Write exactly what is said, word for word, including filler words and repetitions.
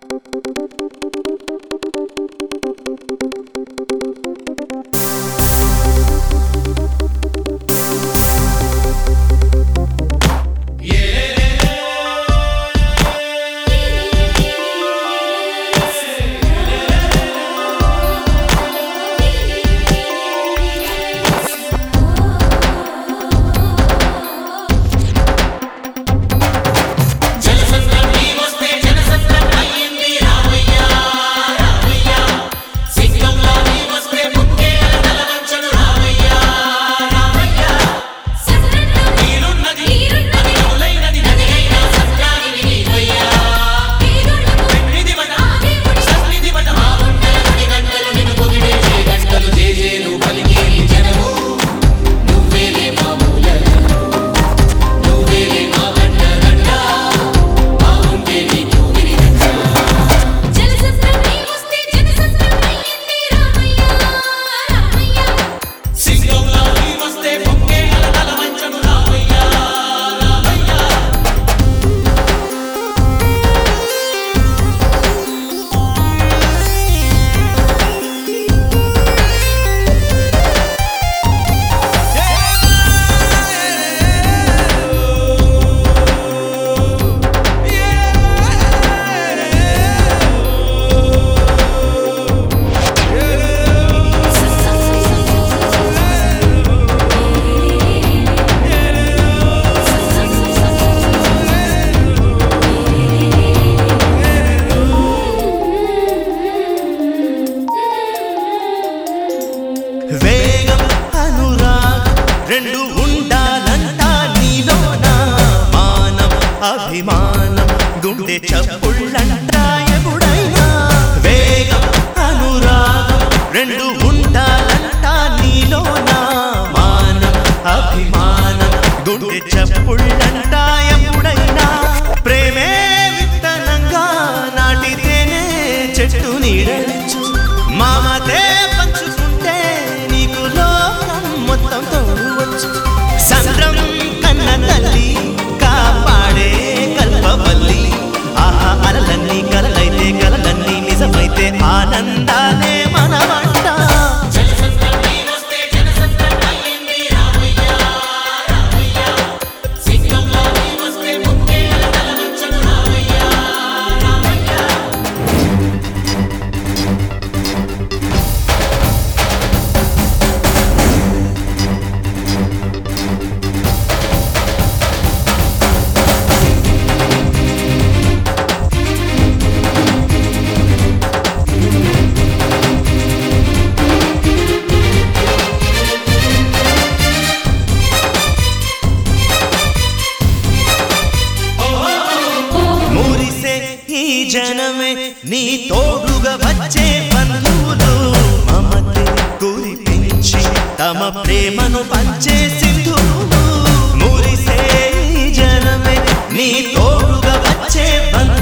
అభిమానం గుండె చప్పుళ్ళంటా ఎప్పుడైనా వేగం అనురాగం రెండు ఉండాలంటా నీలోన మానం అభిమానం గుండె చప్పుళ్ళంటా ఎప్పుడైనా ప్రేమే విత్తనంగా నాటితేనే చెట్టు నీడచ్చు మామతే పంచుకుంటే నీకు లోకం మొత్తం తోడవచ్చు సంద్రం కన్న తల్లి కాపాడే కల్పవల్లి ఆహా అలలన్నీ కలలైతే కలలన్నీ నిజమైతే ఆనందాలే మనమంట జనమే నీ తోడుగా వచ్చే బంధువులు మమతే కురిపించి తమ ప్రేమను పంచే సింధువులు మురిసే జనమే నీ తోడుగా వచ్చే బంధువులు